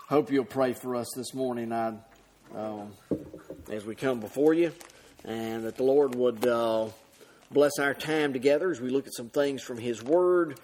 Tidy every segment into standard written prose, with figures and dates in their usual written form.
Hope you'll pray for us this morning as we come before you, and that the Lord would bless our time together as we look at some things from His Word.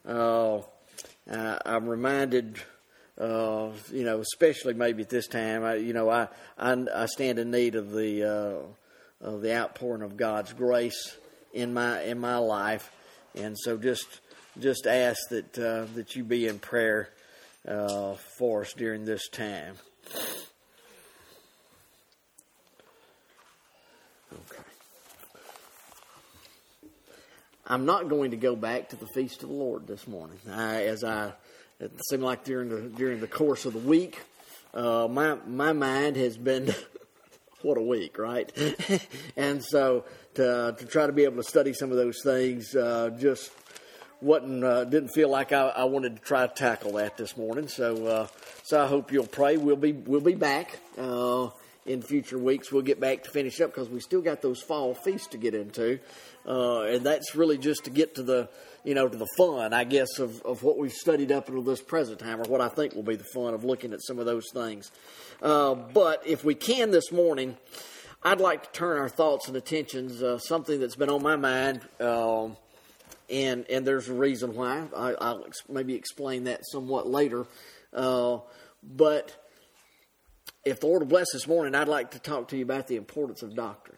I'm reminded, especially maybe at this time, I stand in need of the outpouring of God's grace in my life, and so just ask that you be in prayer for us during this time. Okay. I'm not going to go back to the Feast of the Lord this morning. It seemed like during the course of the week, my mind has been what a week, right? And so to try to be able to study some of those things just didn't feel like I wanted to try to tackle that this morning. So I hope you'll pray. We'll be back in future weeks. We'll get back to finish up because we still got those fall feasts to get into, and that's really just to get to the fun, I guess, of what we've studied up until this present time, or what I think will be the fun of looking at some of those things. But if we can this morning, I'd like to turn our thoughts and attentions something that's been on my mind. And there's a reason why. I'll maybe explain that somewhat later. But if the Lord will bless this morning, I'd like to talk to you about the importance of doctrine.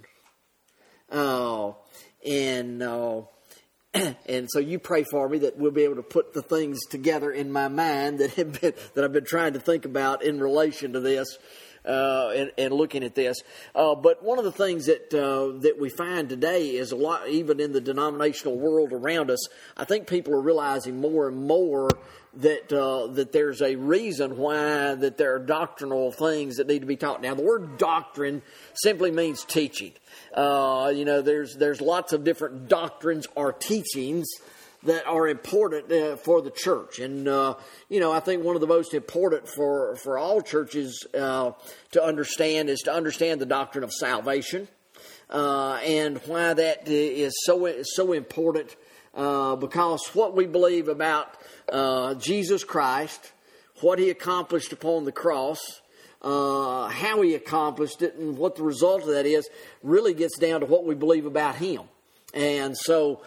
And so you pray for me that we'll be able to put the things together in my mind that I've been trying to think about in relation to this. And looking at this. But one of the things that we find today is a lot, even in the denominational world around us, I think people are realizing more and more that there's a reason why that there are doctrinal things that need to be taught. Now, the word doctrine simply means teaching. There's lots of different doctrines or teachings that are important for the church. And, I think one of the most important for all churches to understand is to understand the doctrine of salvation, and why that is so important, because what we believe about Jesus Christ, what He accomplished upon the cross, how He accomplished it, and what the result of that is, really gets down to what we believe about Him. And so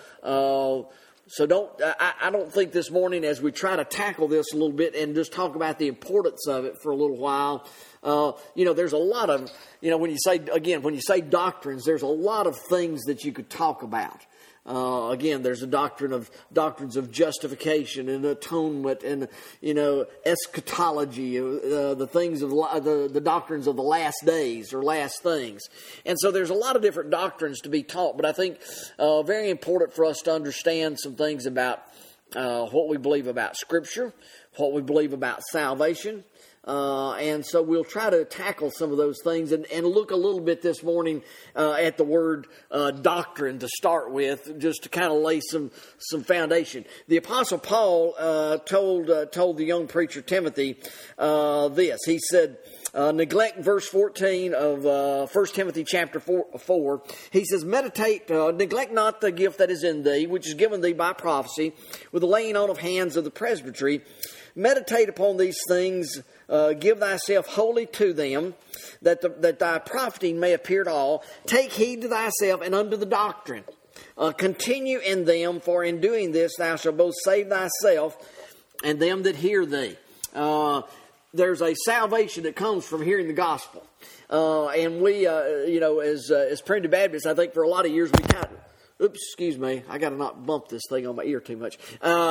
I don't think this morning, as we try to tackle this a little bit and just talk about the importance of it for a little while, there's a lot of, when you say doctrines, there's a lot of things that you could talk about. There's doctrines of justification and atonement and, eschatology, the things of the doctrines of the last days or last things. And so there's a lot of different doctrines to be taught, but I think very important for us to understand some things about what we believe about Scripture, what we believe about salvation. And so we'll try to tackle some of those things and look a little bit this morning at the word doctrine to start with, just to kind of lay some foundation. The Apostle Paul told the young preacher Timothy this. He said, neglect verse 14 of 1 Timothy chapter 4. He says, neglect not the gift that is in thee, which is given thee by prophecy, with the laying on of hands of the presbytery. Meditate upon these things, give thyself wholly to them, that thy profiting may appear to all. Take heed to thyself and unto the doctrine. Continue in them, for in doing this thou shalt both save thyself and them that hear thee. There's a salvation that comes from hearing the gospel. And we, as Primitive Baptists, I think for a lot of years we kind of, excuse me, I got to not bump this thing on my ear too much.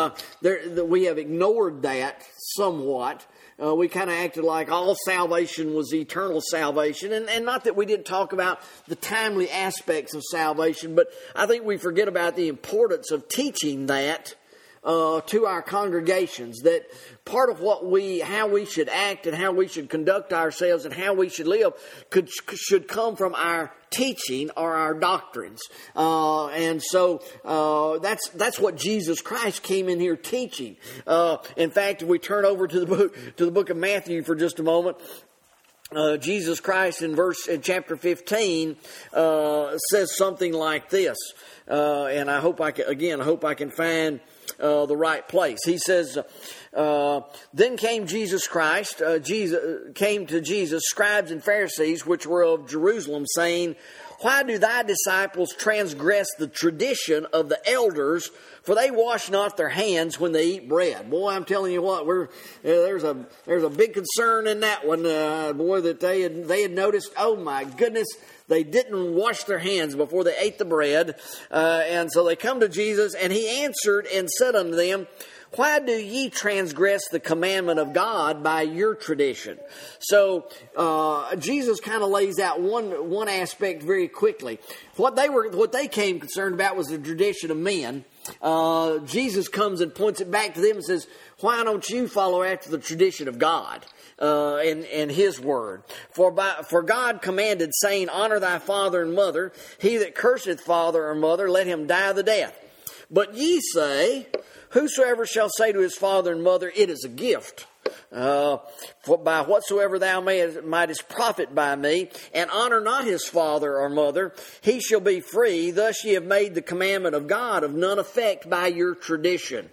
We have ignored that somewhat. We kind of acted like all salvation was eternal salvation. And not that we didn't talk about the timely aspects of salvation, but I think we forget about the importance of teaching that to our congregations, that part of how we should act and how we should conduct ourselves and how we should live should come from our teaching or our doctrines. And so that's what Jesus Christ came in here teaching. In fact, if we turn over to the book of Matthew for just a moment, Jesus Christ in chapter 15 says something like this. And I hope I can find the right place. He says, then came Jesus Christ, came to Jesus, scribes and Pharisees, which were of Jerusalem, saying, why do thy disciples transgress the tradition of the elders? For they wash not their hands when they eat bread. Boy, I'm telling you what, there's a big concern in that one. Boy, that they had noticed. Oh my goodness, they didn't wash their hands before they ate the bread, and so they come to Jesus, and he answered and said unto them, why do ye transgress the commandment of God by your tradition? So Jesus kind of lays out one aspect very quickly. What they came concerned about was the tradition of men. Jesus comes and points it back to them and says, why don't you follow after the tradition of God and His word? For God commanded, saying, honor thy father and mother. He that curseth father or mother, let him die the death. But ye say, whosoever shall say to his father and mother, it is a gift, for by whatsoever thou mightest profit by me, and honor not his father or mother, he shall be free. Thus ye have made the commandment of God of none effect by your tradition.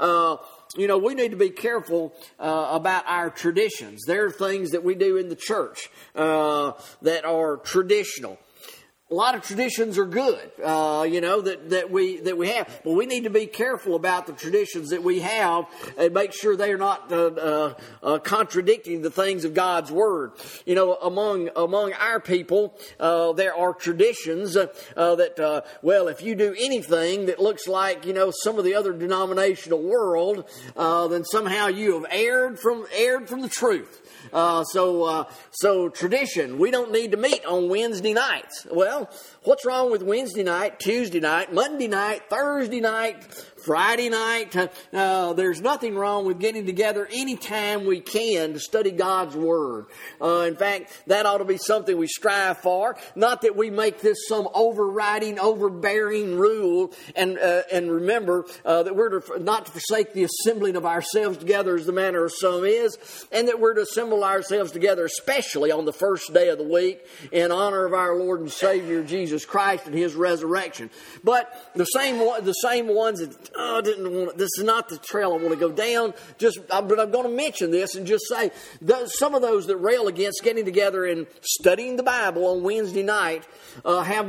We need to be careful about our traditions. There are things that we do in the church that are traditional. A lot of traditions are good, that we have. But we need to be careful about the traditions that we have and make sure they are not contradicting the things of God's Word. Among our people, there are traditions that, if you do anything that looks like, some of the other denominational world, then somehow you have erred from the truth. So tradition, we don't need to meet on Wednesday nights. Well, what's wrong with Wednesday night, Tuesday night, Monday night, Thursday night, Friday night? There's nothing wrong with getting together anytime we can to study God's Word. In fact, that ought to be something we strive for. Not that we make this some overbearing rule. And remember that we're not to forsake the assembling of ourselves together as the manner of some is, and that we're to assemble ourselves together, especially on the first day of the week, in honor of our Lord and Savior Jesus Christ and His resurrection. But the same ones that this is not the trail I want to go down. But I'm going to mention this and just say some of those that rail against getting together and studying the Bible on Wednesday night have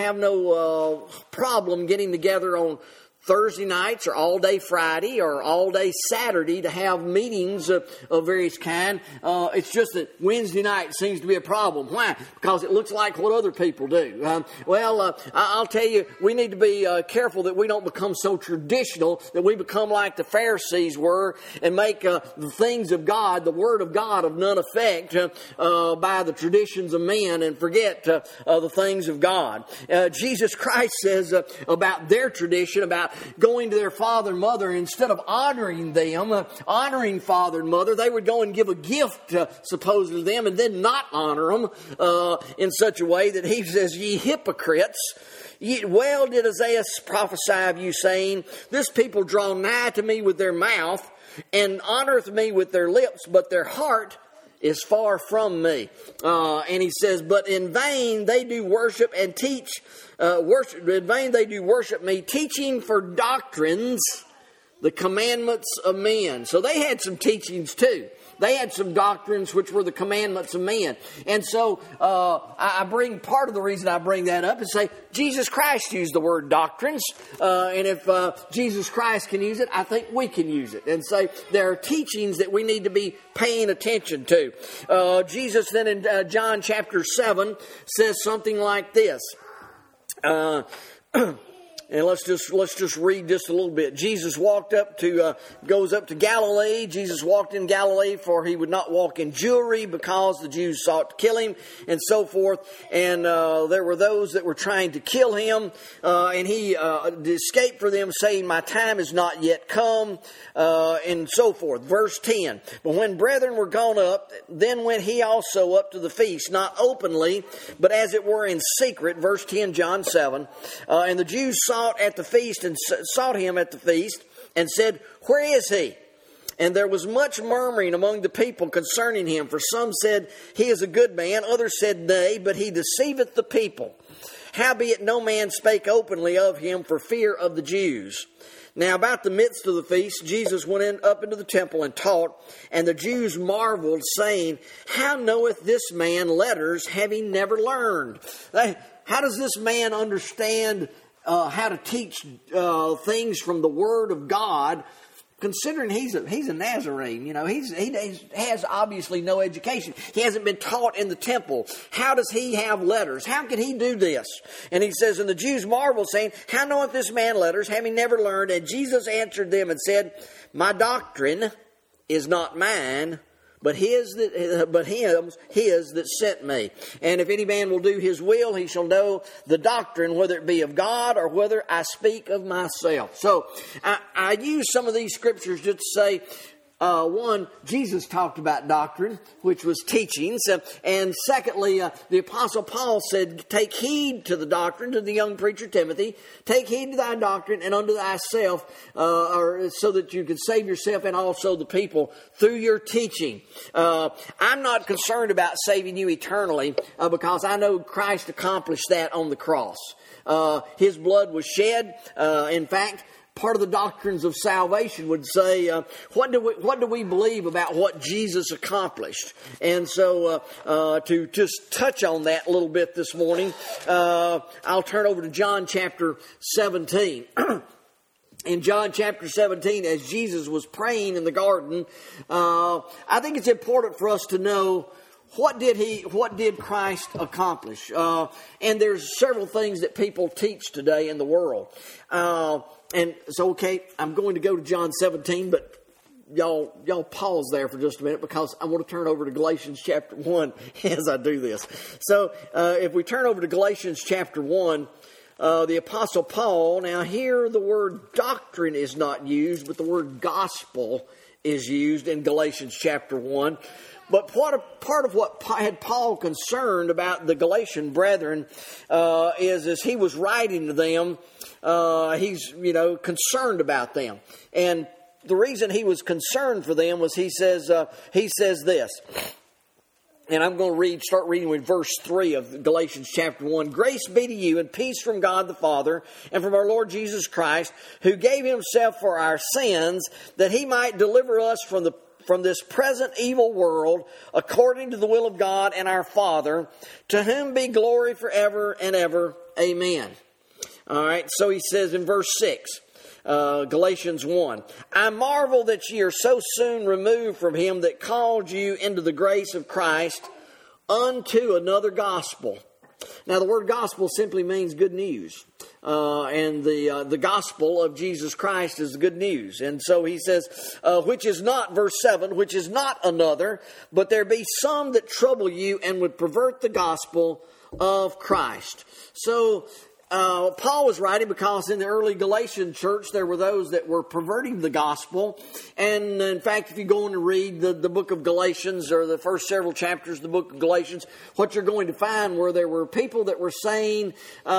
no problem getting together on Thursday nights or all day Friday or all day Saturday to have meetings of various kind. It's just that Wednesday night seems to be a problem. Why? Because it looks like what other people do. I'll tell you, we need to be careful that we don't become so traditional that we become like the Pharisees were and make the things of God, the Word of God, of none effect by the traditions of men and forget the things of God. Jesus Christ says about their tradition, about going to their father and mother, instead of honoring them, honoring father and mother, they would go and give a gift supposedly to them and then not honor them in such a way that he says, ye hypocrites, well did Isaiah prophesy of you, saying, this people draw nigh to me with their mouth and honoreth me with their lips, but their heart is far from me. And he says, but in vain they do worship and teach, in vain they do worship me, teaching for doctrines the commandments of men. So they had some teachings too. They had some doctrines which were the commandments of men. And so I bring part of the reason I bring that up is say Jesus Christ used the word doctrines. And if Jesus Christ can use it, I think we can use it. And say there are teachings that we need to be paying attention to. Jesus then in John chapter 7 says something like this. And let's just read just a little bit. Jesus goes up to Galilee. Jesus walked in Galilee, for he would not walk in Jewry because the Jews sought to kill him, and so forth. And there were those that were trying to kill him, and he escaped for them, saying, my time is not yet come, and so forth. Verse 10. But when brethren were gone up, then went he also up to the feast, not openly, but as it were in secret. Verse 10, John 7. And the Jews sought at the feast and sought him at the feast and said, where is he? And there was much murmuring among the people concerning him. For some said, he is a good man. Others said, nay, but he deceiveth the people. Howbeit no man spake openly of him for fear of the Jews. Now, about the midst of the feast, Jesus went up into the temple and taught, and the Jews marveled, saying, How knoweth this man letters, having never learned? How does this man understand how to teach things from the Word of God, considering he's a Nazarene? He has obviously no education. He hasn't been taught in the temple. How does he have letters? How can he do this? And he says, and the Jews marveled, saying, How knoweth this man letters, having never learned? And Jesus answered them and said, My doctrine is not mine, but his that sent me. And if any man will do his will, he shall know the doctrine, whether it be of God or whether I speak of myself. So I use some of these scriptures just to say, one, Jesus talked about doctrine, which was teachings. And secondly, the Apostle Paul said, Take heed to the doctrine, to the young preacher Timothy. Take heed to thy doctrine and unto thyself, so that you can save yourself and also the people through your teaching. I'm not concerned about saving you eternally, because I know Christ accomplished that on the cross. His blood was shed. In fact, part of the doctrines of salvation would say, what do we believe about what Jesus accomplished? And so, to just touch on that a little bit this morning, I'll turn over to John chapter 17. In John chapter 17, as Jesus was praying in the garden, I think it's important for us to know what did Christ accomplish? And there's several things that people teach today in the world. And so, okay, I'm going to go to John 17, but y'all pause there for just a minute, because I want to turn over to Galatians chapter 1 as I do this. So, if we turn over to Galatians chapter 1, the Apostle Paul, now here the word doctrine is not used, but the word gospel is used in Galatians chapter 1. But part of what had Paul concerned about the Galatian brethren is as he was writing to them, he's concerned about them. And the reason he was concerned for them was he says this. And I'm going to start reading with verse 3 of Galatians chapter 1. Grace be to you and peace from God the Father and from our Lord Jesus Christ, who gave himself for our sins, that he might deliver us from this present evil world, according to the will of God and our Father, to whom be glory forever and ever. Amen. All right, so he says in verse 6, Galatians 1, I marvel that ye are so soon removed from him that called you into the grace of Christ unto another gospel. Now, the word gospel simply means good news. And the gospel of Jesus Christ is the good news. And so he says, which is not, verse 7, which is not another, but there be some that trouble you and would pervert the gospel of Christ. So, Paul was writing because in the early Galatian church there were those that were perverting the gospel. And in fact, if you go and read the book of Galatians, or the first several chapters of the book of Galatians, what you're going to find where there were people that were saying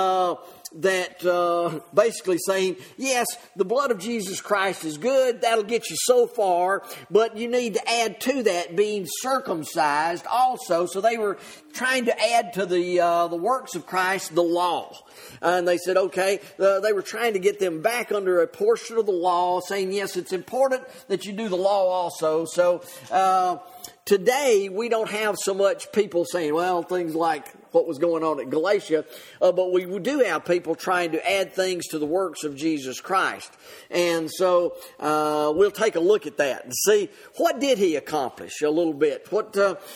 basically saying, yes, the blood of Jesus Christ is good, that'll get you so far, but you need to add to that being circumcised also. So they were trying to add to the works of Christ the law. And they said, okay, they were trying to get them back under a portion of the law, saying, yes, it's important that you do the law also. So today, we don't have so much people saying, well, things like what was going on at Galatia, but we do have people trying to add things to the works of Jesus Christ. And so we'll take a look at that and see, what did he accomplish a little bit? What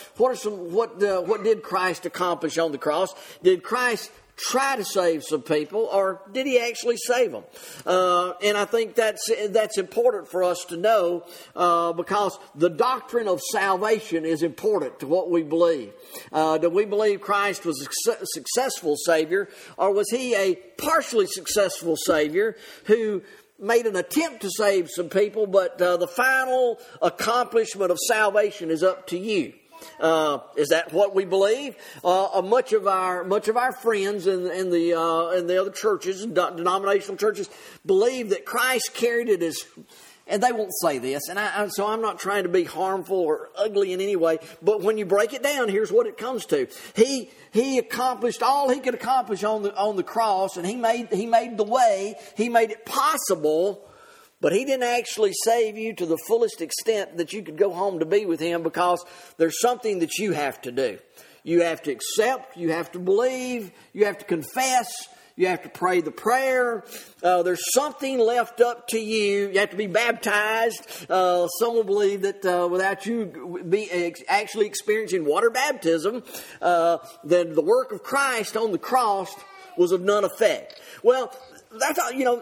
did Christ accomplish on the cross? Did Christ try to save some people, or did he actually save them? And I think that's important for us to know, because the doctrine of salvation is important to what we believe. Do we believe Christ was a successful Savior, or was he a partially successful Savior who made an attempt to save some people, but the final accomplishment of salvation is up to you? Is that what we believe? Much of our friends in the other churches and denominational churches believe that Christ carried it as, and they won't say this, and so I'm not trying to be harmful or ugly in any way, but when you break it down, here's what it comes to. He accomplished all he could accomplish on the cross, and he made the way. He made it possible But He didn't actually save you to the fullest extent that you could go home to be with Him, because there's something that you have to do. You have to accept, you have to believe, you have to confess, you have to pray the prayer. There's something left up to you. You have to be baptized. Some will believe that without you actually experiencing water baptism, then the work of Christ on the cross was of none effect. Well, that's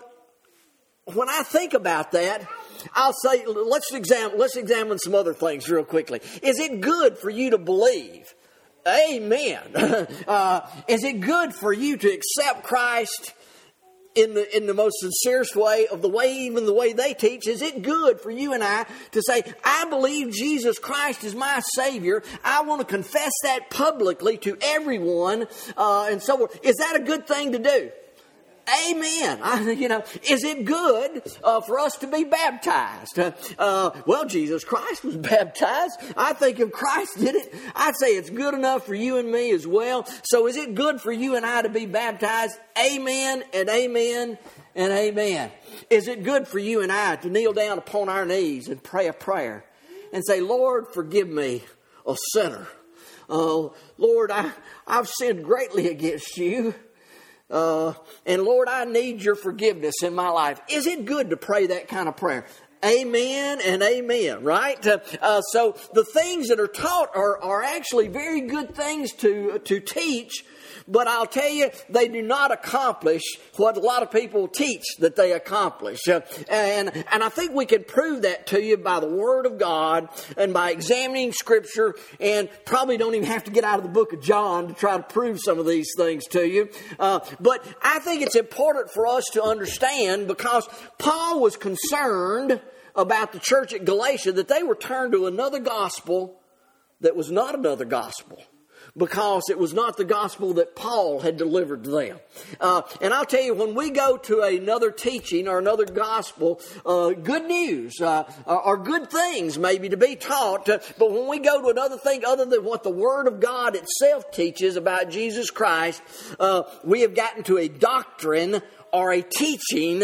when I think about that, I'll say let's examine some other things real quickly. Is it good for you to believe? Amen. Is it good for you to accept Christ in the most sincerest way, even the way they teach? Is it good for you and I to say, I believe Jesus Christ is my Savior. I want to confess that publicly to everyone, and so forth. Is that a good thing to do? Amen. Is it good for us to be baptized? Well, Jesus Christ was baptized. I think if Christ did it, I'd say it's good enough for you and me as well. So is it good for you and I to be baptized? Amen and amen and amen. Is it good for you and I to kneel down upon our knees and pray a prayer and say, Lord, forgive me, a sinner. Lord, I've sinned greatly against you. And Lord, I need your forgiveness in my life. Is it good to pray that kind of prayer? Amen and amen, right? So the things that are taught are actually very good things to teach, but I'll tell you, they do not accomplish what a lot of people teach that they accomplish. And I think we can prove that to you by the Word of God and by examining Scripture, and probably don't even have to get out of the book of John to try to prove some of these things to you. But I think it's important for us to understand, because Paul was concerned about the church at Galatia, that they were turned to another gospel that was not another gospel, because it was not the gospel that Paul had delivered to them. And I'll tell you, when we go to another teaching or another gospel, good news or good things maybe to be taught, but when we go to another thing other than what the Word of God itself teaches about Jesus Christ, we have gotten to a doctrine or a teaching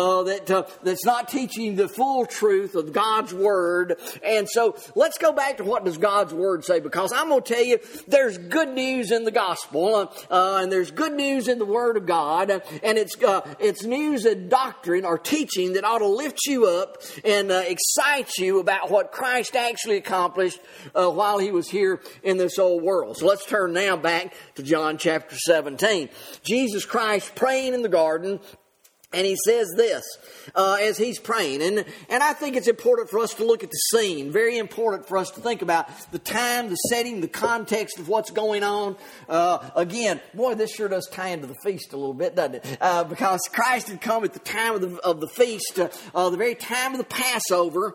that's not teaching the full truth of God's Word. And so let's go back to what does God's Word say, because I'm going to tell you there's good news in the gospel, and there's good news in the Word of God, and it's news and doctrine or teaching that ought to lift you up and excite you about what Christ actually accomplished while He was here in this old world. So let's turn now back to John chapter 17. Jesus Christ praying in the garden. And He says this as He's praying. And I think it's important for us to look at the scene. Very important for us to think about the time, the setting, the context of what's going on. Again, boy, this sure does tie into the feast a little bit, doesn't it? Because Christ had come at the time of the feast, the very time of the Passover.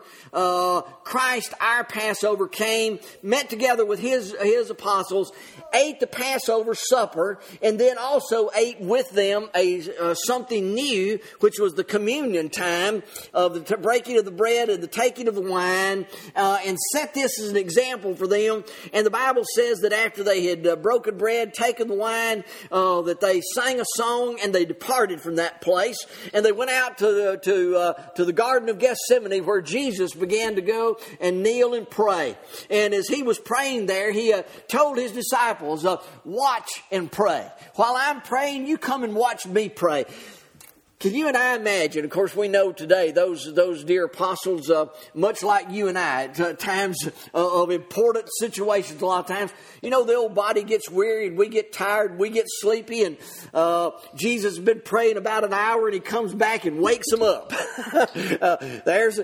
Christ, our Passover, came, met together with His apostles, ate the Passover supper, and then also ate with them something new, which was the communion time of the breaking of the bread and the taking of the wine, and set this as an example for them. And the Bible says that after they had broken bread, taken the wine, that they sang a song and they departed from that place, and they went out to the Garden of Gethsemane, where Jesus began to go and kneel and pray. And as He was praying there, He told His disciples, watch and pray. While I'm praying, you come and watch me pray. Can you and I imagine, of course we know today, those dear apostles, much like you and I, at times of important situations a lot of times, the old body gets weary and we get tired, we get sleepy, and Jesus has been praying about an hour and He comes back and wakes them up. There's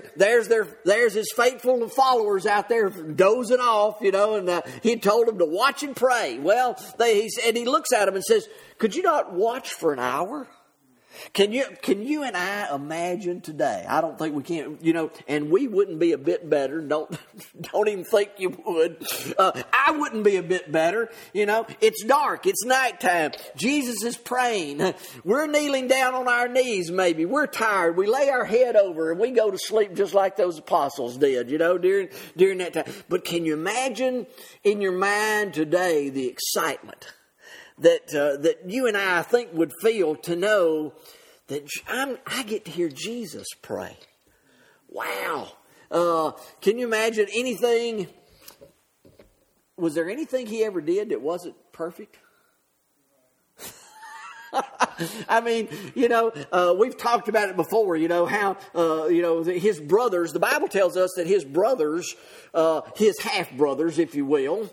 His faithful followers out there dozing off, and He told them to watch and pray. Well, He looks at them and says, could you not watch for an hour? Can you and I imagine today? I don't think we can, and we wouldn't be a bit better. Don't even think you would. I wouldn't be a bit better. It's dark. It's nighttime. Jesus is praying. We're kneeling down on our knees maybe. We're tired. We lay our head over and we go to sleep just like those apostles did, during that time. But can you imagine in your mind today the excitement that you and I think would feel to know that I get to hear Jesus pray. Wow. Can you imagine anything? Was there anything he ever did that wasn't perfect? I mean, we've talked about it before, how, his brothers, the Bible tells us that his brothers, his half-brothers, if you will,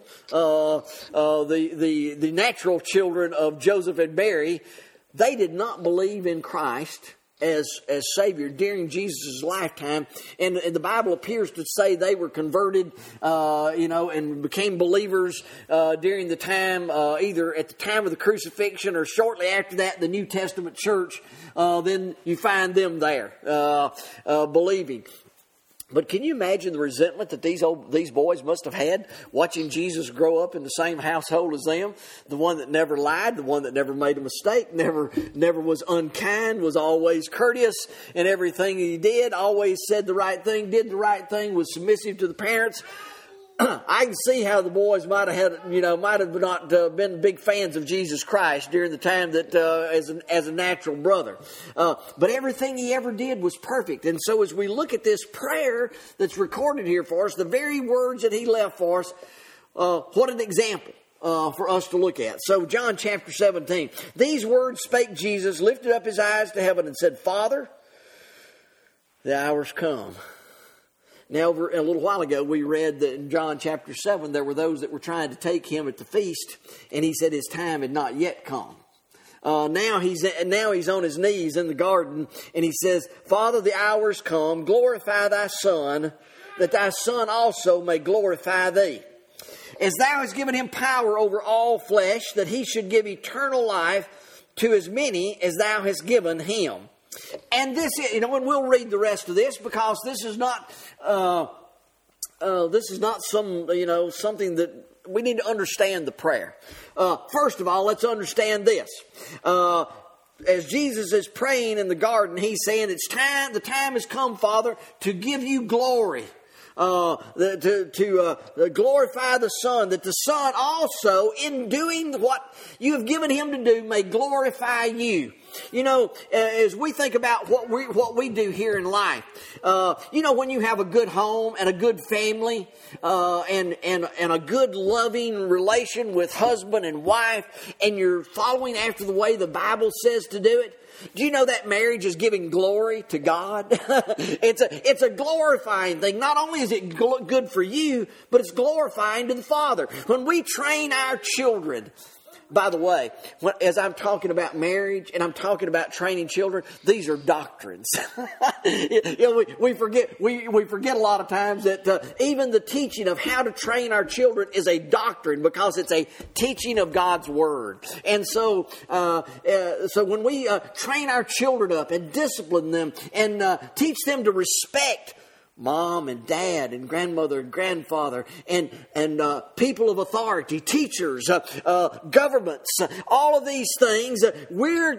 the natural children of Joseph and Mary, they did not believe in Christ as Savior during Jesus' lifetime. And the Bible appears to say they were converted, and became believers during the time, either at the time of the crucifixion or shortly after that, the New Testament church. Then you find them there believing. But can you imagine the resentment that these boys must have had watching Jesus grow up in the same household as them? The one that never lied, the one that never made a mistake, never was unkind, was always courteous in everything he did, always said the right thing, did the right thing, was submissive to the parents. I can see how the boys might have not been big fans of Jesus Christ during the time that as a natural brother. But everything he ever did was perfect. And so as we look at this prayer that's recorded here for us, the very words that he left for us, what an example for us to look at. So John chapter 17, these words spake Jesus, lifted up his eyes to heaven and said, Father, the hour's come. Now, a little while ago, we read that in John chapter 7, there were those that were trying to take him at the feast, and he said his time had not yet come. Now he's on his knees in the garden, and he says, Father, the hour's come, glorify thy Son, that thy Son also may glorify thee. As thou hast given him power over all flesh, that he should give eternal life to as many as thou hast given him. And this, and we'll read the rest of this because this is not something that we need to understand the prayer. First of all, let's understand this. As Jesus is praying in the garden, he's saying, the time has come, Father, to give you glory. To glorify the Son, that the Son also, in doing what you have given him to do, may glorify you. As we think about what we do here in life, when you have a good home and a good family, and a good loving relation with husband and wife, and you're following after the way the Bible says to do it, do you know that marriage is giving glory to God? It's a glorifying thing. Not only is it good for you, but it's glorifying to the Father. When we train our children, by the way, as I'm talking about marriage and I'm talking about training children, these are doctrines. We forget a lot of times that even the teaching of how to train our children is a doctrine because it's a teaching of God's Word. And so when we train our children up and discipline them and teach them to respect mom and dad and grandmother and grandfather and people of authority, teachers, governments, all of these things, we're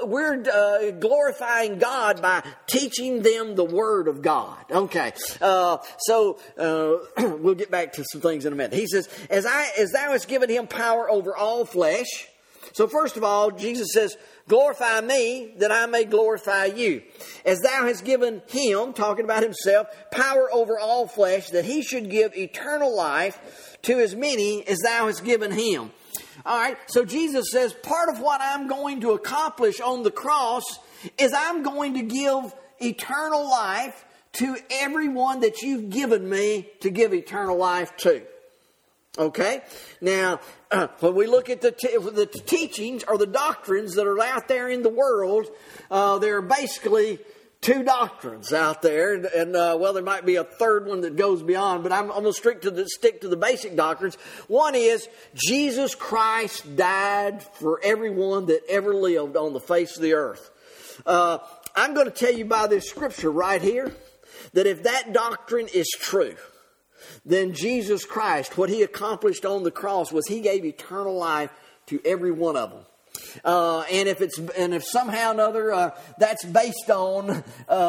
glorifying God by teaching them the Word of God. Okay, so we'll get back to some things in a minute. He says, as thou hast given him power over all flesh. So first of all, Jesus says, glorify me that I may glorify you. As thou hast given him, talking about himself, power over all flesh, that he should give eternal life to as many as thou hast given him. All right, so Jesus says, part of what I'm going to accomplish on the cross is I'm going to give eternal life to everyone that you've given me to give eternal life to. Okay? Now, when we look at the teachings or the doctrines that are out there in the world, there are basically two doctrines out there. And there might be a third one that goes beyond, but I'm going to stick to the basic doctrines. One is Jesus Christ died for everyone that ever lived on the face of the earth. I'm going to tell you by this scripture right here that if that doctrine is true, then Jesus Christ, what he accomplished on the cross was he gave eternal life to every one of them. And if somehow or another that's based on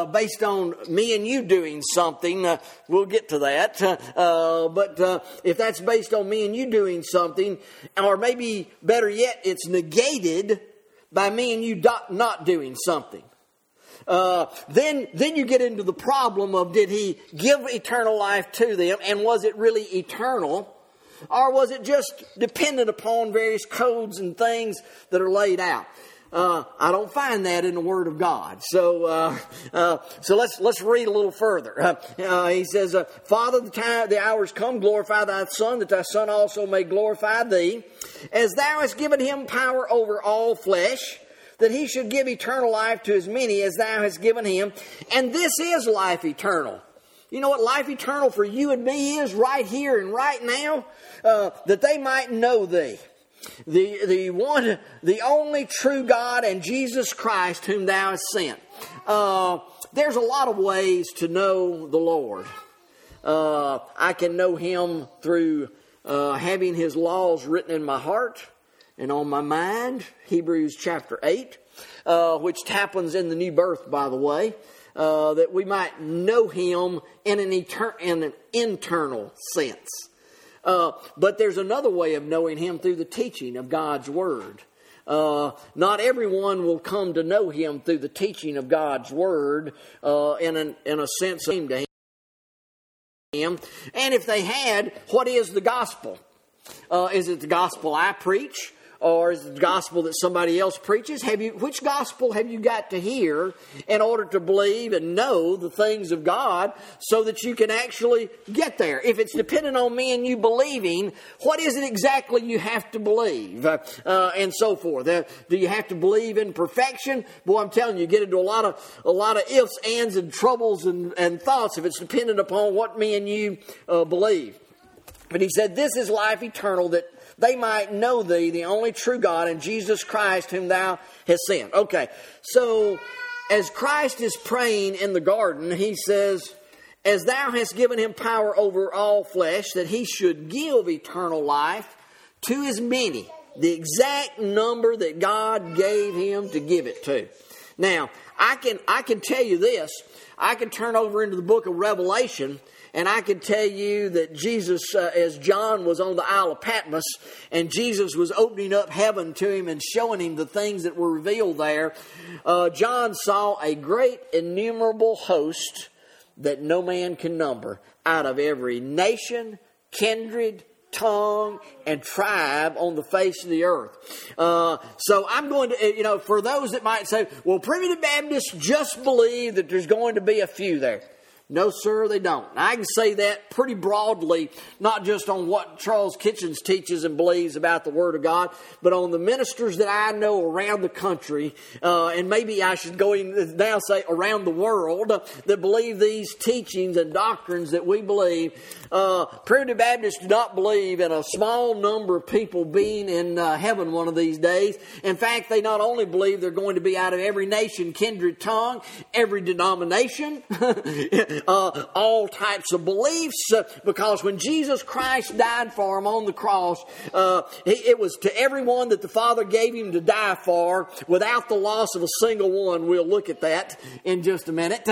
me and you doing something, we'll get to that. But if that's based on me and you doing something, or maybe better yet, it's negated by me and you not doing something. then you get into the problem of, did he give eternal life to them, and was it really eternal? Or was it just dependent upon various codes and things that are laid out? I don't find that in the Word of God. So let's read a little further. He says, Father, the hour is come, glorify thy Son, that thy Son also may glorify thee, as thou hast given him power over all flesh, that he should give eternal life to as many as thou hast given him. And this is life eternal. You know what life eternal for you and me is right here and right now? That they might know thee, the only true God, and Jesus Christ whom thou hast sent. There's a lot of ways to know the Lord. I can know him through having his laws written in my heart and on my mind. Hebrews chapter 8, which happens in the new birth, by the way. That we might know him in an internal sense. But there's another way of knowing him through the teaching of God's Word. Not everyone will come to know him through the teaching of God's Word in a sense of to him. And if they had, what is the gospel? Is it the gospel I preach? Or is it the gospel that somebody else preaches? Which gospel have you got to hear in order to believe and know the things of God so that you can actually get there? If it's dependent on me and you believing, what is it exactly you have to believe? And so forth. Do you have to believe in perfection? Boy, I'm telling you, get into a lot of ifs, ands, and troubles and thoughts if it's dependent upon what me and you believe. But he said, this is life eternal, that they might know thee, the only true God, and Jesus Christ whom thou hast sent. Okay, so as Christ is praying in the garden, he says, as thou hast given him power over all flesh, that he should give eternal life to as many, the exact number that God gave him to give it to. Now, I can tell you this. I can turn over into the book of Revelation, and I can tell you that Jesus, as John was on the Isle of Patmos, and Jesus was opening up heaven to him and showing him the things that were revealed there, John saw a great innumerable host that no man can number, out of every nation, kindred, tongue, and tribe on the face of the earth. So I'm going to, for those that might say, well, Primitive Baptists just believe that there's going to be a few there. No, sir, they don't. I can say that pretty broadly, not just on what Charles Kitchens teaches and believes about the Word of God, but on the ministers that I know around the country, and maybe I should go in now say around the world, that believe these teachings and doctrines that we believe. Primitive Baptists do not believe in a small number of people being in heaven one of these days. In fact, they not only believe they're going to be out of every nation, kindred, tongue, every denomination, all types of beliefs, because when Jesus Christ died for them on the cross, it was to everyone that the Father gave him to die for, without the loss of a single one. We'll look at that in just a minute.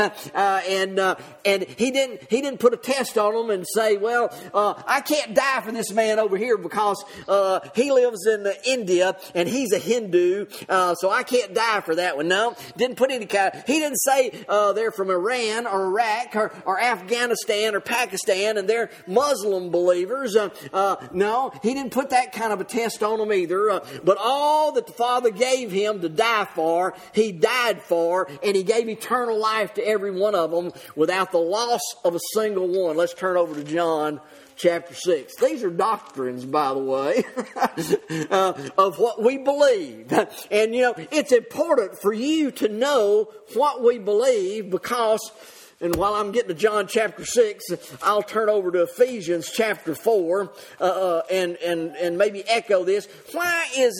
And he didn't put a test on them and say, well, I can't die for this man over here because he lives in India and he's a Hindu, so I can't die for that one. No, didn't put any kind. He didn't say they're from Iran or Iraq or Afghanistan or Pakistan and they're Muslim believers. No, he didn't put that kind of a test on them either. But all that the Father gave him to die for, he died for, and he gave eternal life to every one of them without the loss of a single one. Let's turn over to John chapter 6. These are doctrines, by the way, of what we believe. And, it's important for you to know what we believe because, and while I'm getting to John chapter 6, I'll turn over to Ephesians chapter 4 and maybe echo this. Why is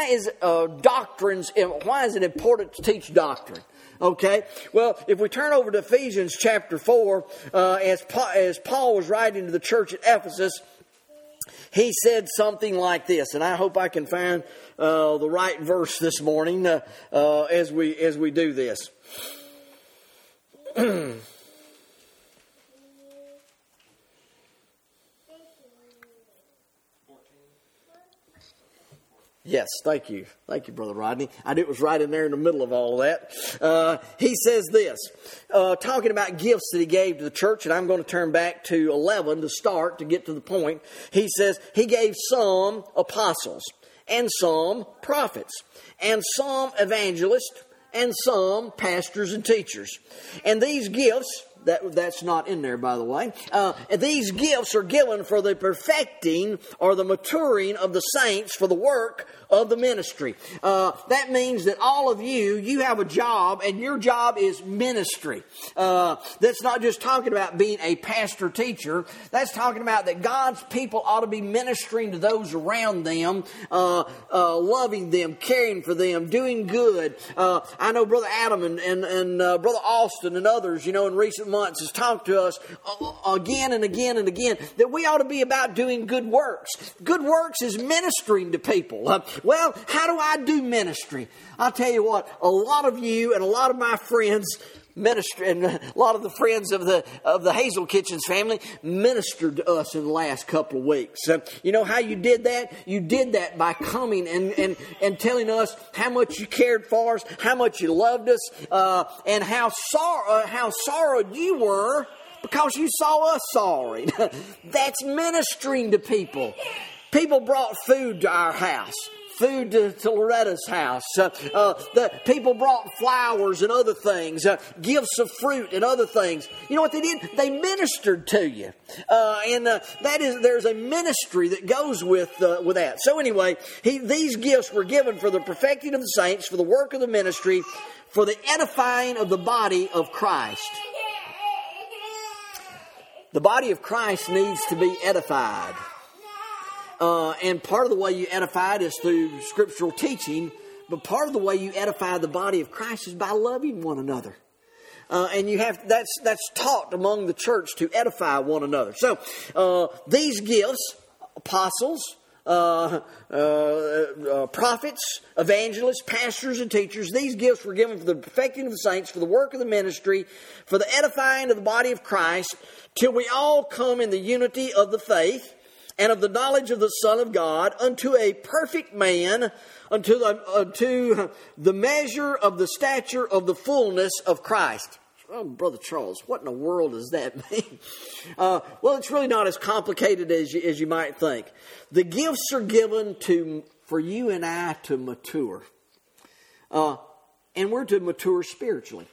it important to teach doctrine? Okay, well, if we turn over to Ephesians chapter 4, as Paul was writing to the church at Ephesus, he said something like this, and I hope I can find the right verse this morning as we do this. Yes, thank you. Thank you, Brother Rodney. I knew it was right in there in the middle of all of that. He says this, talking about gifts that he gave to the church, and I'm going to turn back to 11 to start, to get to the point. He says, he gave some apostles, and some prophets, and some evangelists, and some pastors and teachers. And these gifts, that's not in there, by the way. These gifts are given for the perfecting or the maturing of the saints for the work of the ministry. That means that all of you have a job, and your job is ministry. That's not just talking about being a pastor teacher. That's talking about that God's people ought to be ministering to those around them, loving them, caring for them, doing good. I know Brother Adam and Brother Austin and others, in recent months has talked to us again and again and again that we ought to be about doing good works. Good works is ministering to people. Well, how do I do ministry? I'll tell you what, a lot of you and a lot of my friends minister, and a lot of the friends of the Hazel Kitchens family ministered to us in the last couple of weeks. You know how you did that? You did that by coming and telling us how much you cared for us, how much you loved us, and how sorrowed you were because you saw us sorry. That's ministering to people. People brought food to our house. Food to Loretta's house. The people brought flowers and other things, gifts of fruit and other things. You know what they did? They ministered to you, and there's a ministry that goes with that. So anyway, these gifts were given for the perfecting of the saints, for the work of the ministry, for the edifying of the body of Christ. The body of Christ needs to be edified. And part of the way you edify it is through scriptural teaching, but part of the way you edify the body of Christ is by loving one another. And that's taught among the church to edify one another. So these gifts, apostles, prophets, evangelists, pastors, and teachers, these gifts were given for the perfecting of the saints, for the work of the ministry, for the edifying of the body of Christ, till we all come in the unity of the faith and of the knowledge of the Son of God, unto a perfect man, unto the measure of the stature of the fullness of Christ. Oh, Brother Charles, what in the world does that mean? Well, it's really not as complicated as you might think. The gifts are given for you and I to mature. And we're to mature spiritually.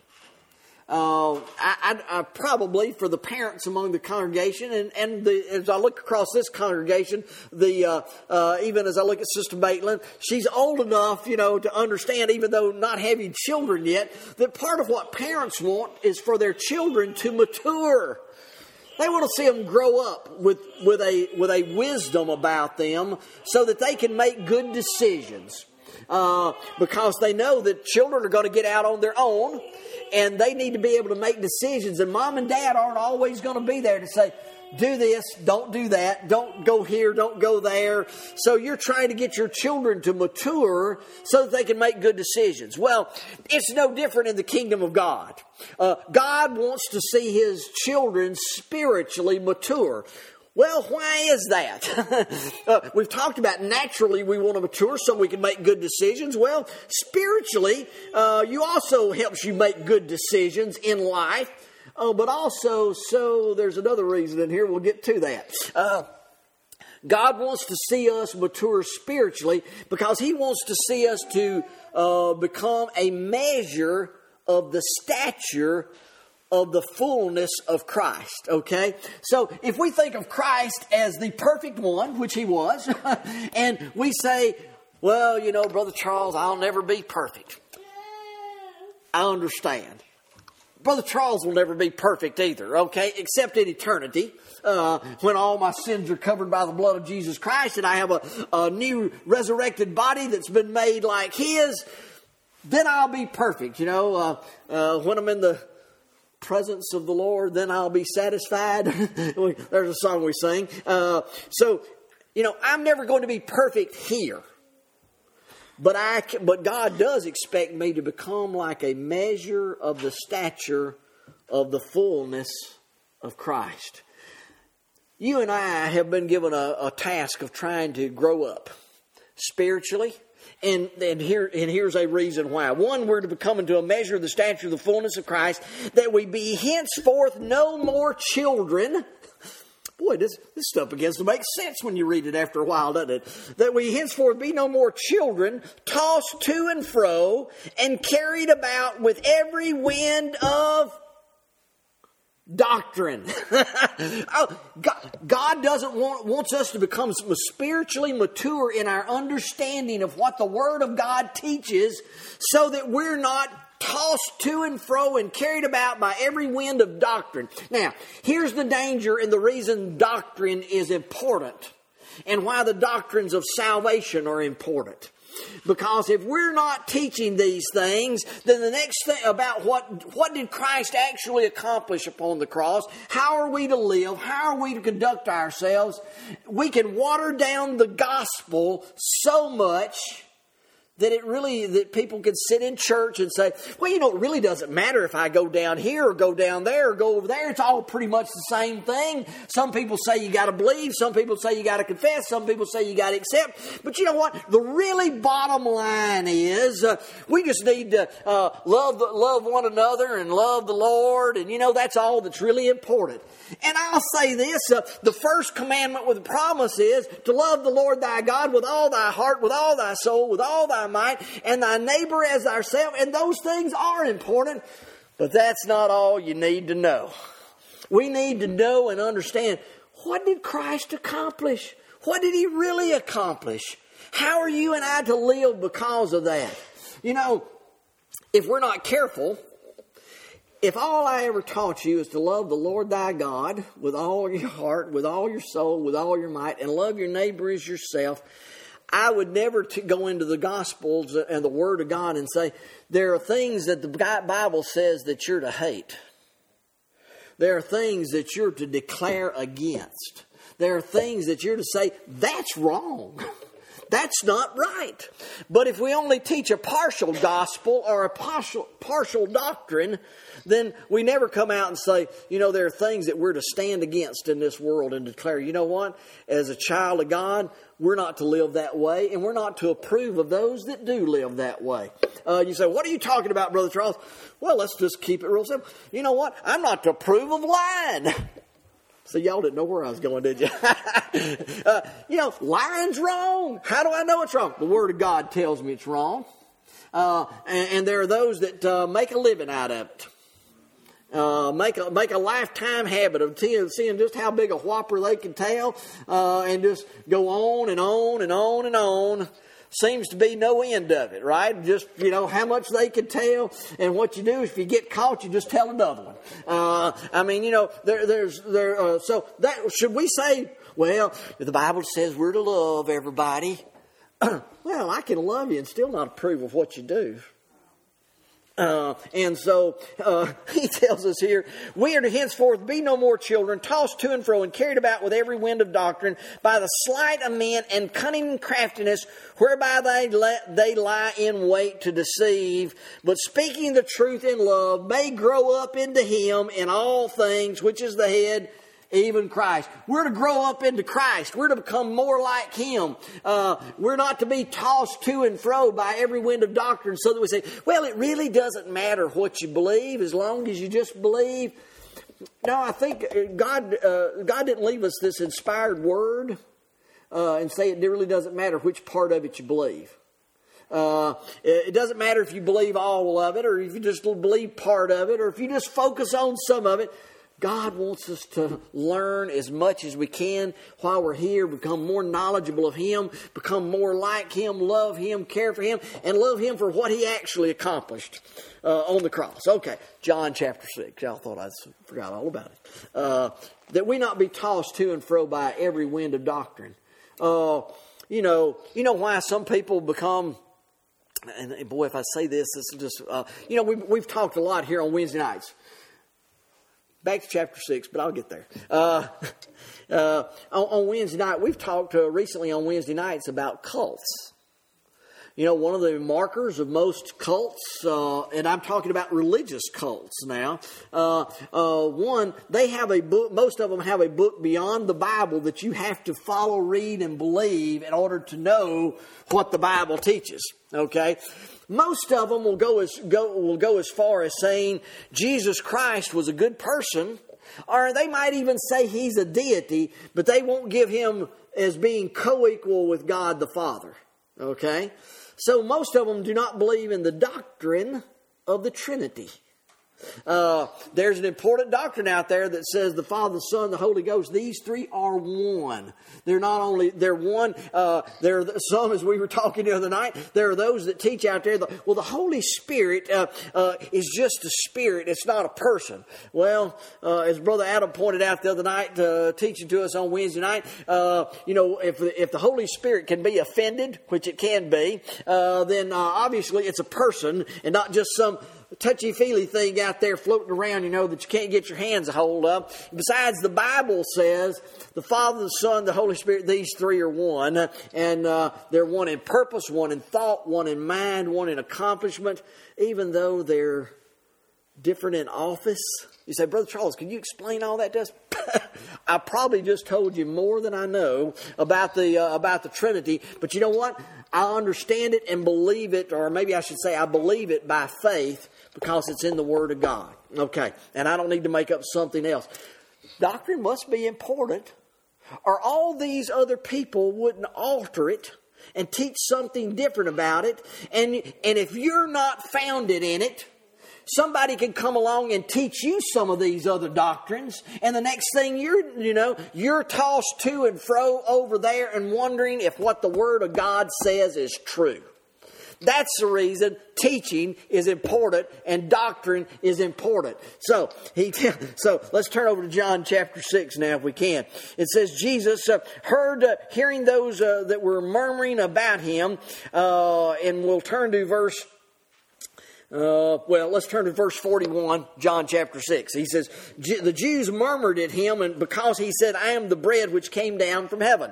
I probably, for the parents among the congregation, and as I look across this congregation, even as I look at Sister Maitland, she's old enough, to understand, even though not having children yet, that part of what parents want is for their children to mature. They want to see them grow up with a wisdom about them so that they can make good decisions. Because they know that children are going to get out on their own, and they need to be able to make decisions. And mom and dad aren't always going to be there to say, do this, don't do that, don't go here, don't go there. So you're trying to get your children to mature so that they can make good decisions. Well, it's no different in the kingdom of God. God wants to see His children spiritually mature. Well, why is that? We've talked about naturally we want to mature so we can make good decisions. Well, spiritually, you also helps you make good decisions in life. But also, so there's another reason in here. We'll get to that. God wants to see us mature spiritually because He wants to see us to become a measure of the stature of the fullness of Christ, okay? So if we think of Christ as the perfect one, which He was, and we say, well, Brother Charles, I'll never be perfect. I understand. Brother Charles will never be perfect either, okay? Except in eternity, when all my sins are covered by the blood of Jesus Christ and I have a new resurrected body that's been made like His, then I'll be perfect, when I'm in the presence of the Lord, then I'll be satisfied. There's a song we sing. So, I'm never going to be perfect here. But God does expect me to become like a measure of the stature of the fullness of Christ. You and I have been given a task of trying to grow up spiritually, And here's a reason why. One, we're to become into a measure of the stature of the fullness of Christ, that we be henceforth no more children. Boy, this stuff begins to make sense when you read it after a while, doesn't it? That we henceforth be no more children, tossed to and fro, and carried about with every wind of doctrine. God doesn't wants us to become spiritually mature in our understanding of what the Word of God teaches, so that we're not tossed to and fro and carried about by every wind of doctrine. Now, here's the danger and the reason doctrine is important, and why the doctrines of salvation are important. Because if we're not teaching these things, then the next thing about what did Christ actually accomplish upon the cross? How are we to live? How are we to conduct ourselves? We can water down the gospel so much that people can sit in church and say, well, it really doesn't matter if I go down here or go down there or go over there. It's all pretty much the same thing. Some people say you got to believe. Some people say you got to confess. Some people say you got to accept. But you know what? The really bottom line is we just need to love one another and love the Lord. And, that's all that's really important. And I'll say this, the first commandment with the promise is to love the Lord thy God with all thy heart, with all thy soul, with all thy might, and thy neighbor as thyself. And those things are important, but that's not all you need to know. We need to know and understand, what did Christ accomplish? What did He really accomplish? How are you and I to live because of that? If we're not careful, if all I ever taught you is to love the Lord thy God with all your heart, with all your soul, with all your might, and love your neighbor as yourself, I would never go into the Gospels and the Word of God and say, there are things that the Bible says that you're to hate. There are things that you're to declare against. There are things that you're to say, that's wrong. That's not right. But if we only teach a partial gospel or a partial doctrine, then we never come out and say, there are things that we're to stand against in this world and declare, what? As a child of God, we're not to live that way, and we're not to approve of those that do live that way. You say, what are you talking about, Brother Charles? Well, let's just keep it real simple. You know what? I'm not to approve of lying. So y'all didn't know where I was going, did you? Lying's wrong. How do I know it's wrong? The Word of God tells me it's wrong. And there are those that make a living out of it. Make a lifetime habit of seeing just how big a whopper they can tell, and just go on and on and on and on. Seems to be no end of it, right? Just, how much they can tell. And what you do is if you get caught, you just tell another one. So that, should we say, well, the Bible says we're to love everybody. Well, I can love you and still not approve of what you do. And so he tells us here, we are to henceforth be no more children, tossed to and fro and carried about with every wind of doctrine by the sleight of men and cunning and craftiness, whereby they lie in wait to deceive, but speaking the truth in love may grow up into Him in all things, which is the head, even Christ. We're to grow up into Christ. We're to become more like Him. We're not to be tossed to and fro by every wind of doctrine, so that we say, well, it really doesn't matter what you believe as long as you just believe. No, I think God didn't leave us this inspired word and say it really doesn't matter which part of it you believe. It doesn't matter if you believe all of it, or if you just believe part of it, or if you just focus on some of it. God wants us to learn as much as we can while we're here, become more knowledgeable of Him, become more like Him, love Him, care for Him, and love Him for what He actually accomplished on the cross. Okay, John chapter 6. Y'all thought I forgot all about it. That we not be tossed to and fro by every wind of doctrine. You know why some people become... And boy, if I say this will just... we've talked a lot here on Wednesday nights. Back to chapter 6, but I'll get there. On Wednesday night, we've talked recently on Wednesday nights about cults. One of the markers of most cults, and I'm talking about religious cults now, one, they have a book, most of them have a book beyond the Bible that you have to follow, read, and believe in order to know what the Bible teaches. Okay? Most of them will go as far as saying Jesus Christ was a good person, or they might even say he's a deity, but they won't give him as being co-equal with God the Father. Okay? So most of them do not believe in the doctrine of the Trinity. There's an important doctrine out there that says the Father, the Son, the Holy Ghost, these three are one. They're one. There are some, as we were talking the other night, there are those that teach out there, the Holy Spirit is just a spirit. It's not a person. Well, as Brother Adam pointed out the other night, teaching to us on Wednesday night, if the Holy Spirit can be offended, which it can be, then obviously it's a person and not just some touchy-feely thing out there floating around, that you can't get your hands a hold of. Besides, the Bible says the Father, the Son, the Holy Spirit, these three are one. And they're one in purpose, one in thought, one in mind, one in accomplishment, even though they're different in office. You say, Brother Charles, can you explain all that to us? I probably just told you more than I know about the Trinity. But you know what? I understand it and believe it, or maybe I should say I believe it by faith because it's in the Word of God. Okay, and I don't need to make up something else. Doctrine must be important, or all these other people wouldn't alter it and teach something different about it. And if you're not founded in it, somebody can come along and teach you some of these other doctrines, and the next thing you're tossed to and fro over there and wondering if what the Word of God says is true. That's the reason teaching is important and doctrine is important. So let's turn over to John chapter 6 now if we can. It says Jesus hearing those that were murmuring about him, and we'll turn to verse... let's turn to verse 41, John chapter 6. He says, the Jews murmured at him, and because he said, I am the bread which came down from heaven.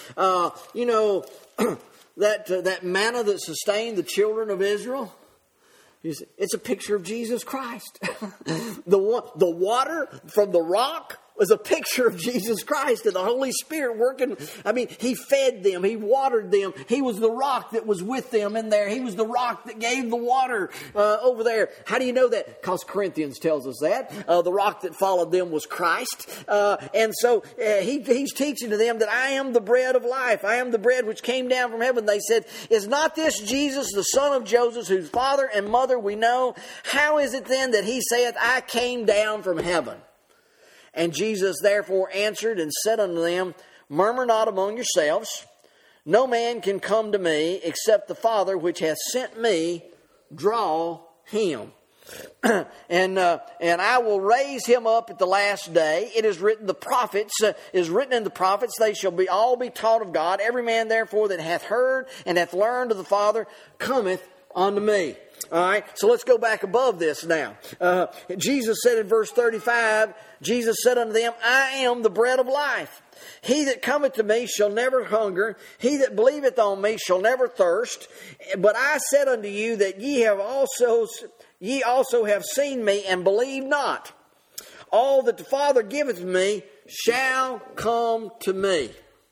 That manna that sustained the children of Israel, it's a picture of Jesus Christ. The water from the rock was a picture of Jesus Christ and the Holy Spirit working. He fed them. He watered them. He was the rock that was with them in there. He was the rock that gave the water over there. How do you know that? Because Corinthians tells us that. The rock that followed them was Christ. And so he's teaching to them that I am the bread of life. I am the bread which came down from heaven. They said, is not this Jesus, the son of Joseph, whose father and mother we know? How is it then that he saith, I came down from heaven? And Jesus therefore answered and said unto them, murmur not among yourselves. No man can come to me except the Father which hath sent me draw him. And I will raise him up at the last day. It is written, the prophets, is written in the prophets, they shall all be taught of God. Every man therefore that hath heard and hath learned of the Father cometh unto me. All right, so let's go back above this now. Jesus said in verse 35, Jesus said unto them, I am the bread of life. He that cometh to me shall never hunger. He that believeth on me shall never thirst. But I said unto you that ye also have seen me and believe not. All that the Father giveth me shall come to me.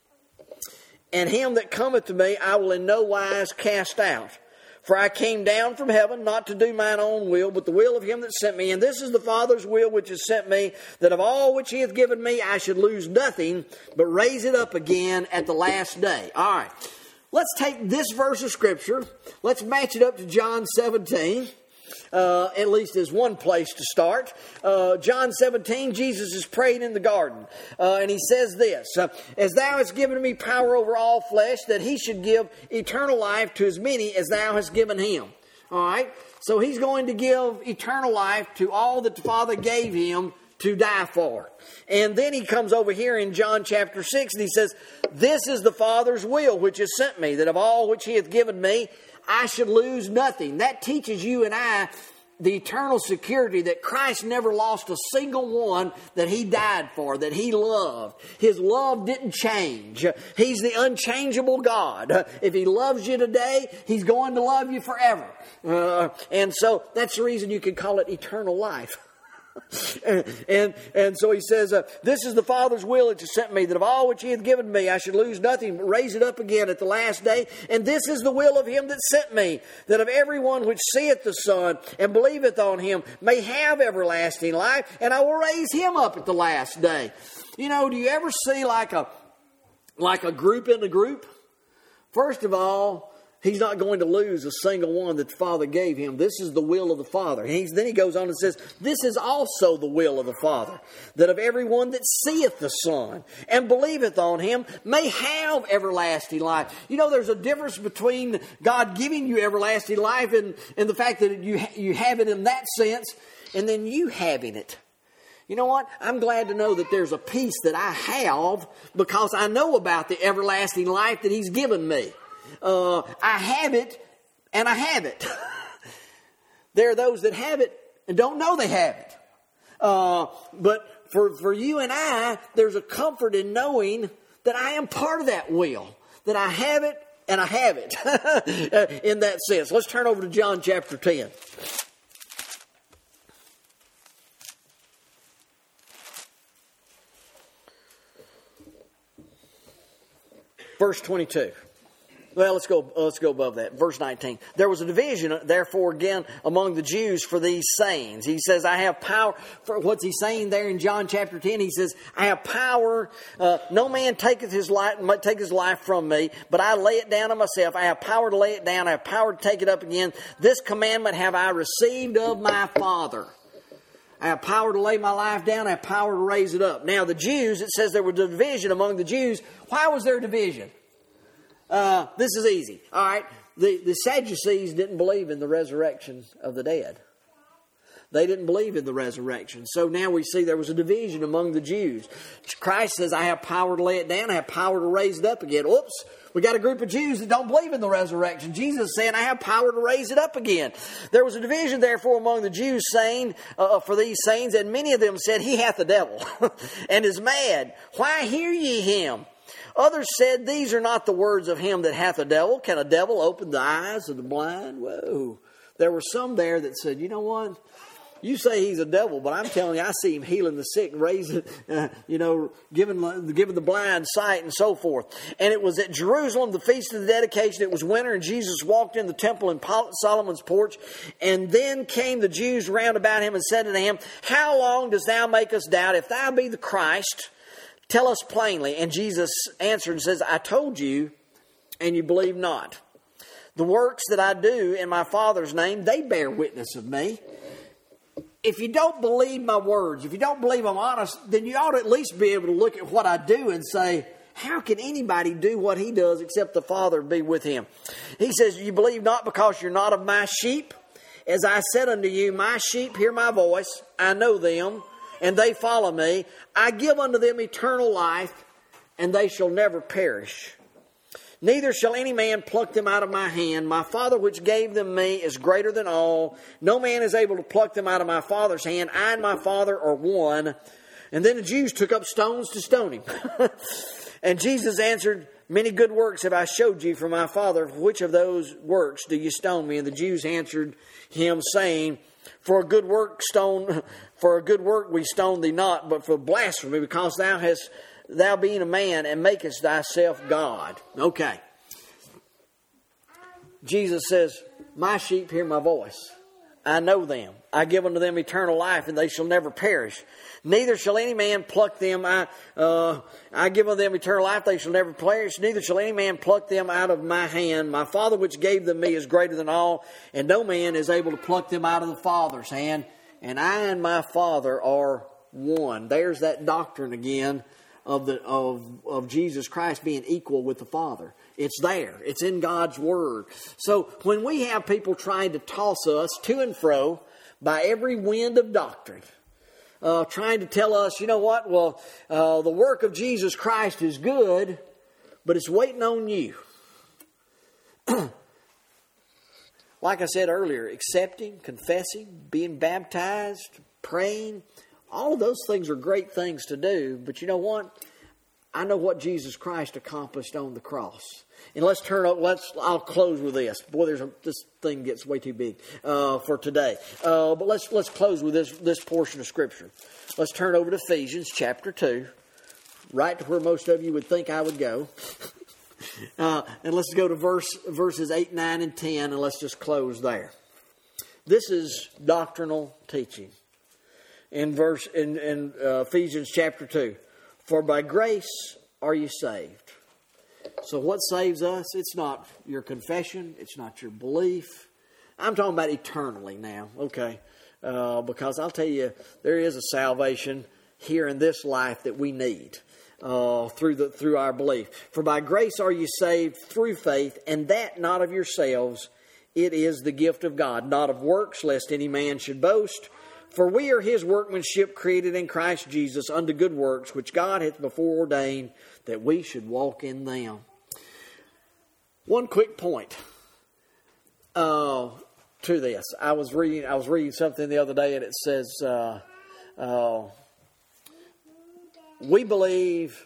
And him that cometh to me I will in no wise cast out. For I came down from heaven not to do mine own will, but the will of him that sent me. And this is the Father's will which has sent me, that of all which he hath given me I should lose nothing, but raise it up again at the last day. All right, let's take this verse of Scripture. Let's match it up to John 17. At least is one place to start. John 17, Jesus is praying in the garden. And he says this, as thou hast given me power over all flesh, that he should give eternal life to as many as thou hast given him. All right. So he's going to give eternal life to all that the Father gave him to die for. And then he comes over here in John chapter 6 and he says, this is the Father's will which has sent me, that of all which he hath given me, I should lose nothing. That teaches you and I the eternal security that Christ never lost a single one that He died for, that He loved. His love didn't change. He's the unchangeable God. If He loves you today, He's going to love you forever. And so that's the reason you can call it eternal life. And so He says, this is the Father's will that you sent me, that of all which He hath given me, I should lose nothing, but raise it up again at the last day. And this is the will of Him that sent me, that of everyone which seeth the Son and believeth on Him may have everlasting life, and I will raise him up at the last day. You know, do you ever see like a group in a group? First of all, He's not going to lose a single one that the Father gave Him. This is the will of the Father. Then He goes on and says, this is also the will of the Father, that of everyone that seeth the Son and believeth on Him may have everlasting life. You know, there's a difference between God giving you everlasting life and the fact that you have it in that sense, and then you having it. You know what? I'm glad to know that there's a peace that I have because I know about the everlasting life that He's given me. I have it, and I have it. There are those that have it and don't know they have it. But for you and I, there's a comfort in knowing that I am part of that will, that I have it, and I have it in that sense. Let's turn over to John chapter 10. Verse 22. Well, let's go above that. Verse 19. There was a division, therefore, again, among the Jews for these sayings. He says, I have power. For what's he saying there in John chapter 10? He says, I have power. No man taketh his life from me, but I lay it down of myself. I have power to lay it down. I have power to take it up again. This commandment have I received of my Father. I have power to lay my life down. I have power to raise it up. Now, the Jews, it says there was a division among the Jews. Why was there a division? This is easy. All right. The Sadducees didn't believe in the resurrection of the dead. They didn't believe in the resurrection. So now we see there was a division among the Jews. Christ says, I have power to lay it down. I have power to raise it up again. Oops. We got a group of Jews that don't believe in the resurrection. Jesus is saying, I have power to raise it up again. There was a division, therefore, among the Jews saying, for these sayings, and many of them said, He hath the devil and is mad. Why hear ye him? Others said, these are not the words of him that hath a devil. Can a devil open the eyes of the blind? Whoa. There were some there that said, you know what? You say he's a devil, but I'm telling you, I see him healing the sick, raising, giving the blind sight and so forth. And it was at Jerusalem, the feast of the dedication. It was winter, and Jesus walked in the temple in Solomon's porch. And then came the Jews round about him and said unto him, how long dost thou make us doubt? If thou be the Christ, tell us plainly. And Jesus answered and says, I told you, and you believe not. The works that I do in my Father's name, they bear witness of me. If you don't believe my words, if you don't believe I'm honest, then you ought to at least be able to look at what I do and say, how can anybody do what he does except the Father be with him? He says, you believe not because you're not of my sheep. As I said unto you, my sheep hear my voice. I know them, and they follow me. I give unto them eternal life, and they shall never perish. Neither shall any man pluck them out of my hand. My Father which gave them me is greater than all. No man is able to pluck them out of my Father's hand. I and my Father are one. And then the Jews took up stones to stone him. And Jesus answered, many good works have I showed you from my Father. For which of those works do you stone me? And the Jews answered him, saying, For a good work we stone thee not, but for blasphemy, because thou being a man and makest thyself God. Okay. Jesus says, my sheep hear my voice. I know them. I give unto them eternal life, and they shall never perish. Neither shall any man pluck them. I give unto them eternal life, they shall never perish. Neither shall any man pluck them out of my hand. My Father which gave them me is greater than all, and no man is able to pluck them out of the Father's hand. And I and my Father are one. There's that doctrine again of Jesus Christ being equal with the Father. It's there. It's in God's Word. So when we have people trying to toss us to and fro by every wind of doctrine, trying to tell us, you know what, well, the work of Jesus Christ is good, but it's waiting on you. like I said earlier, accepting, confessing, being baptized, praying, all of those things are great things to do. But you know what? I know what Jesus Christ accomplished on the cross. And let's turn up. I'll close with this. Boy, this thing gets way too big for today. But let's close with this portion of Scripture. Let's turn over to Ephesians chapter 2, right to where most of you would think I would go. And let's go to verses 8, 9, and 10, and let's just close there. This is doctrinal teaching. In Ephesians chapter 2, for by grace are you saved. So what saves us? It's not your confession. It's not your belief. I'm talking about eternally now, okay? Because I'll tell you, there is a salvation here in this life that we need through our belief. For by grace are you saved through faith, and that not of yourselves. It is the gift of God, not of works, lest any man should boast. For we are His workmanship, created in Christ Jesus unto good works, which God hath before ordained that we should walk in them. One quick point to this. I was reading something the other day, and it says, we believe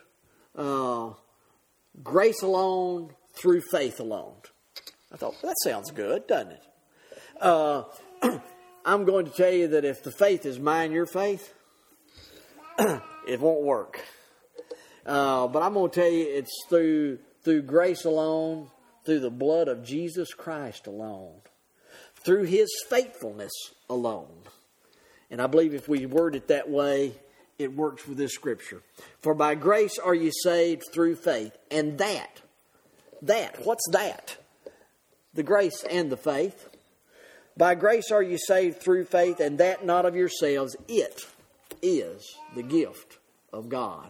grace alone through faith alone. I thought, that sounds good, doesn't it? I'm going to tell you that if the faith is mine, your faith, it won't work. But I'm going to tell you it's through grace alone, through the blood of Jesus Christ alone, through His faithfulness alone. And I believe if we word it that way, it works with this Scripture. For by grace are you saved through faith. And that, what's that? The grace and the faith. By grace are you saved through faith, and that not of yourselves. It is the gift of God.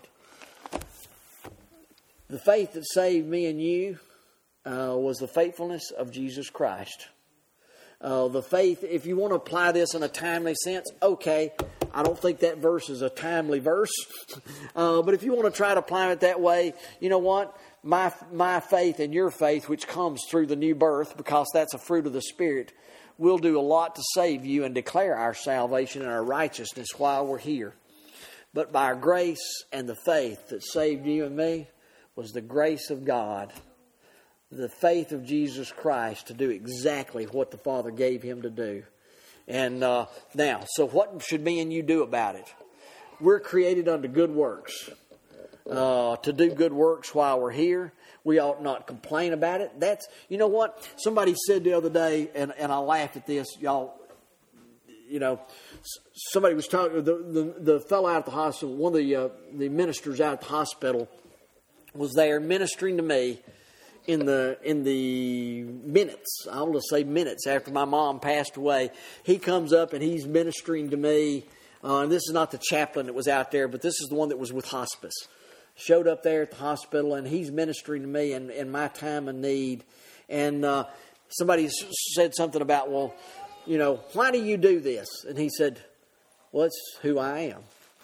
The faith that saved me and you was the faithfulness of Jesus Christ. The faith, if you want to apply this in a timely sense, okay. I don't think that verse is a timely verse. But if you want to try to apply it that way, you know what? My faith and your faith, which comes through the new birth, because that's a fruit of the Spirit, will do a lot to save you and declare our salvation and our righteousness while we're here. But by our grace and the faith that saved you and me was the grace of God, the faith of Jesus Christ to do exactly what the Father gave Him to do. And now, so what should me and you do about it? We're created unto good works. To do good works while we're here. We ought not complain about it. You know what? Somebody said the other day, and I laughed at this, y'all. You know, somebody was talking, the fellow out at the hospital, one of the ministers out at the hospital was there ministering to me in the minutes, I want to say minutes after my mom passed away. He comes up and he's ministering to me. And this is not the chaplain that was out there, but this is the one that was with hospice. Showed up there at the hospital, and he's ministering to me in my time of need. And somebody said something about, well, you know, why do you do this? And he said, well, it's who I am.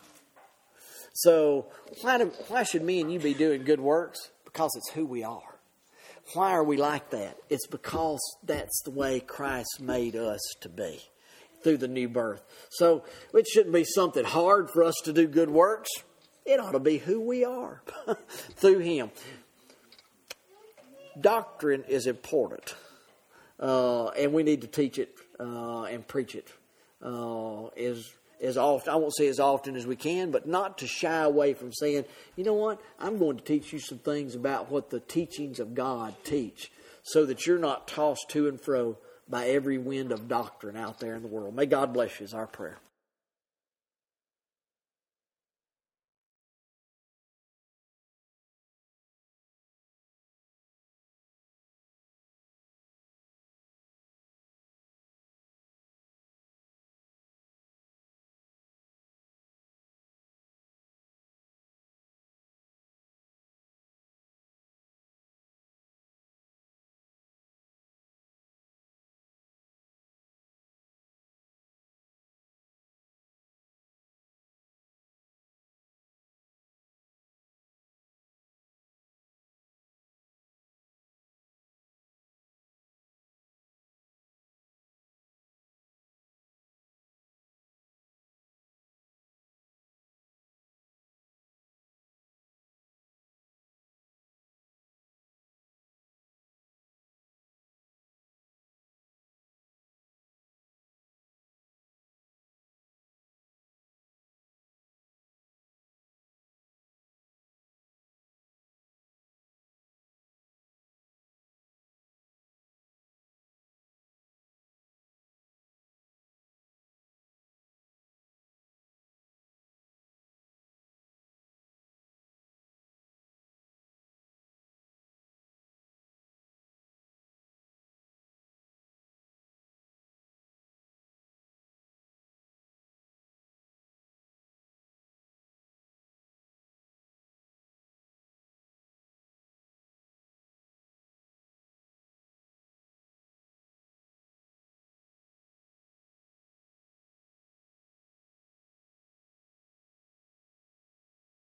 So why should me and you be doing good works? Because it's who we are. Why are we like that? It's because that's the way Christ made us to be through the new birth. So it shouldn't be something hard for us to do good works. It ought to be who we are through Him. Doctrine is important, and we need to teach it and preach it as often. I won't say as often as we can, but not to shy away from saying, you know what, I'm going to teach you some things about what the teachings of God teach, so that you're not tossed to and fro by every wind of doctrine out there in the world. May God bless you is our prayer.